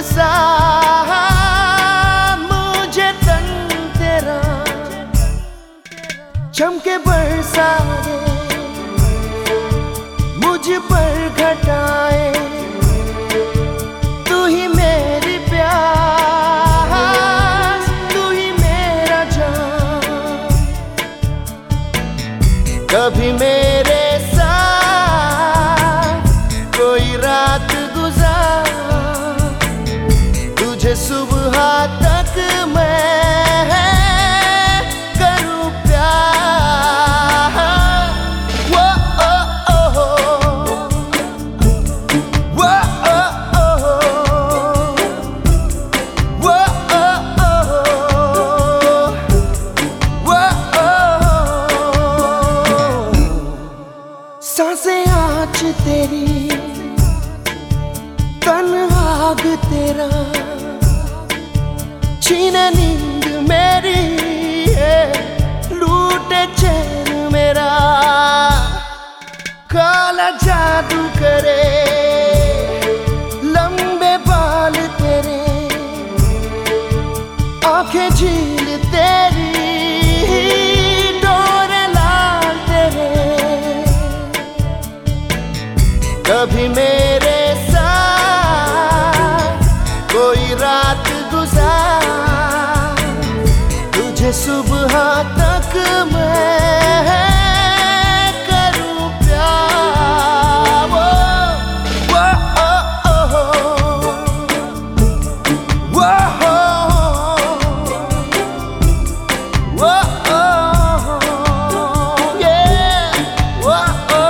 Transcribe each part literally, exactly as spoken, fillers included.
सा मुझे तन तेरा चमके बरसा दे, मुझ पर घटाए तू ही मेरी प्यास, तू ही मेरा जान। कभी मेरे साथ कोई रात गुजार, तुझे सुबह तक मैं करूं प्यार। वो ओ ओ वो ओ ओ वो ओ वो सांसें आँच तेरी, तन आग तेरा, छीने नींद मेरी, लूटे चैन मेरा। काला जादू करे लंबे बाल तेरे, आंखें झील तेरी, डोरे लाल तेरे। कभी मेरे साथ कोई रात गुजार, तुझे सुबह तक मैं करूं प्यार। वो वो ओ ओ वो वो ओ yeah वो ओ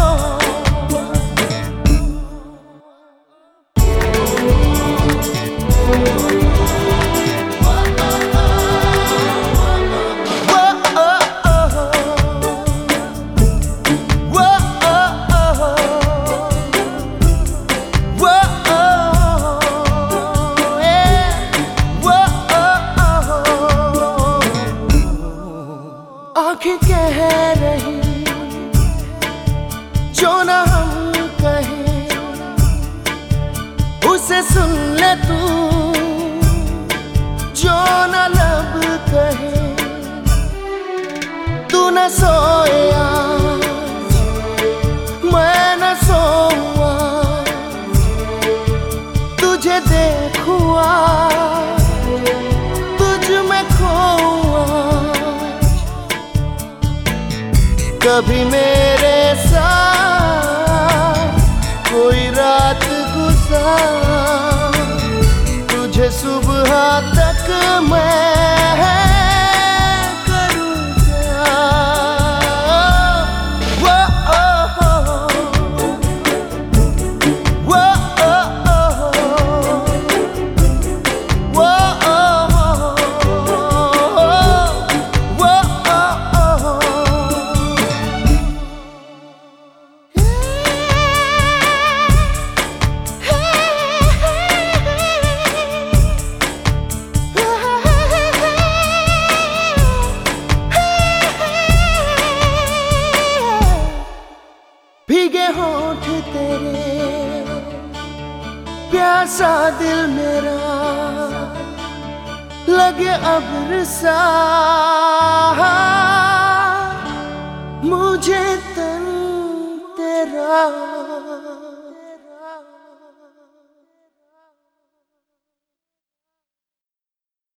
आँखें कह रही जो न हम कहें, उसे सुन ले तू जो न लब कहे। तू न सोए आज, मैं न सोऊं आज, तुझे देखूं आज, तुझ में खोऊं आज। कभी मेरे साथ कोई रात गुजार, तुझे सुबह तक मैं करूं प्यार। वो ओ वो ओ वो वो भीगे होठ तेरे, प्यासा दिल मेरा, लगे अब्र सा मुझे तन तेरा।